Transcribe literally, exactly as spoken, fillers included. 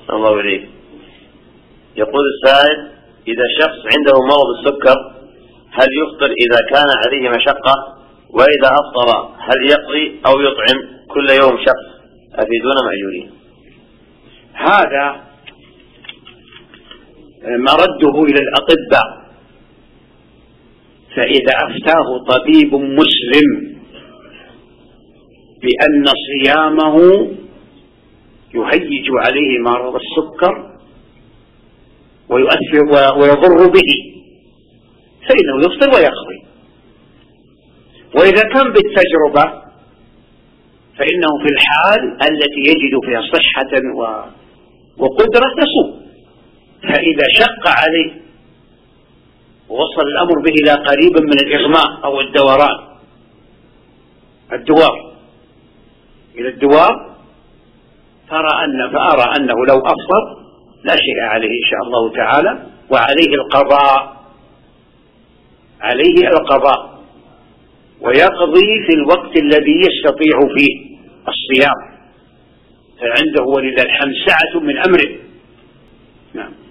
الله إليك. يقول السائل: إذا شخص عنده مرض السكر هل يفطر إذا كان عليه مشقة؟ وإذا أفطر هل يقضي أو يطعم كل يوم شخص؟ أفيدونا مأجورين. هذا مرده إلى الأطباء، فإذا أفتاه طبيب مسلم بأن صيامه يهيج عليه مرض السكر ويؤثر ويضر به فإنه يفطر ويقضي. وإذا كان بالتجربة فإنه في الحال التي يجد فيها صحة وقدرة يصوم. فإذا شق عليه ووصل الأمر به إلى قريب من الإغماء أو الدوران الدوار إلى الدوار فأرى أن فأرى أنه لو أفطر لا شيء عليه إن شاء الله تعالى، وعليه القضاء عليه القضاء ويقضي في الوقت الذي يستطيع فيه الصيام، فعنده ولله الحمد سعة من أمره. نعم.